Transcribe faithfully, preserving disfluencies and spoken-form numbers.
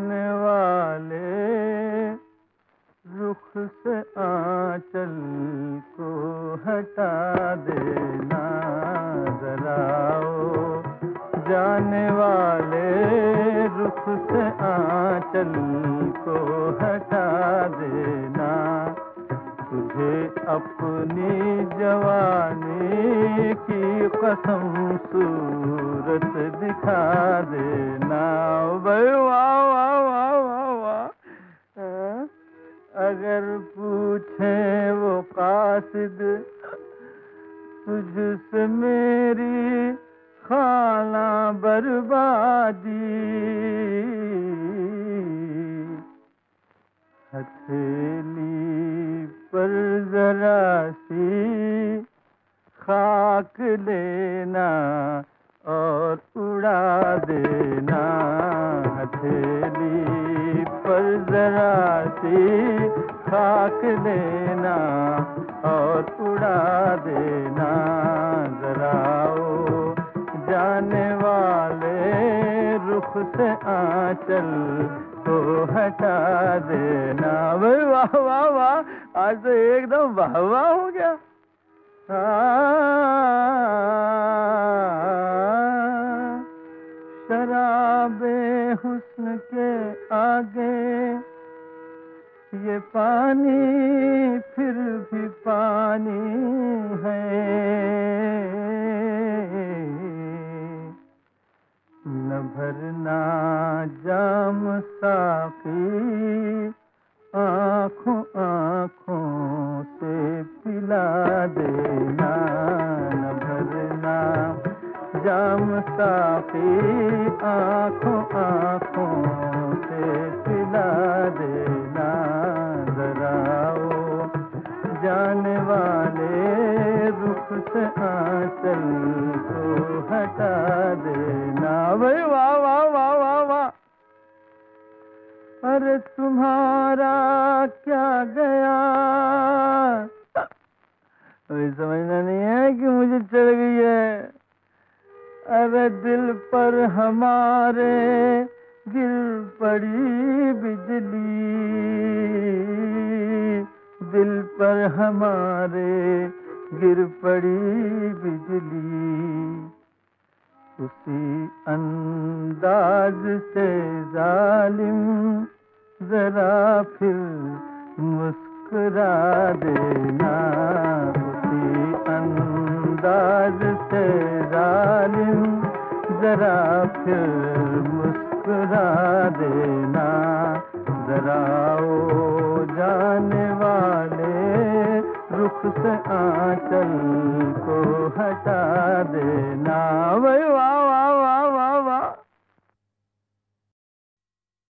जाने वाले रुख से आंचल को हटा देना जरा ओ जाने वाले रुख से आंचल को हटा देना तुझे अपनी जवानी की कसम सूरत दिखा देना। भाई वाह वाह वाह वाह वाह। अगर पूछे वो कासिद तुझसे मेरी खाना बर्बादी हथेली पर जरा सी खाक लेना और उड़ा देना हथेली पर जरा सी खाक लेना और उड़ा देना जरा ओ जाने वाले रुख से आंचल तो हटा देना। भाई वाह वाह वाह आज तो एकदम वाह वाह हो गया। शराबे हुस्न के आगे ये पानी फिर भी पानी है न भरना जाम साकी आँखों आँखों से पिला देना न भरना जाम साकी आँखों आँखों से पिला देना जरा ओ जाने वाले रुख से आंचल को हटा देना। भाई वाह वाह वाह वाह वाह। अरे तुम्हारा क्या गया अभी समझना नहीं है कि मुझे चढ़ गई है। अरे दिल पर हमारे गिर पड़ी बिजली दिल पर हमारे गिर पड़ी बिजली उसी अंदाज से जालिम जरा फिर मुस्कुरा देना उसी अंदाज से जालिम जरा फिर मुस्कुरा देना जरा ओ जाने वाले रुख से आंचल को हटा देना।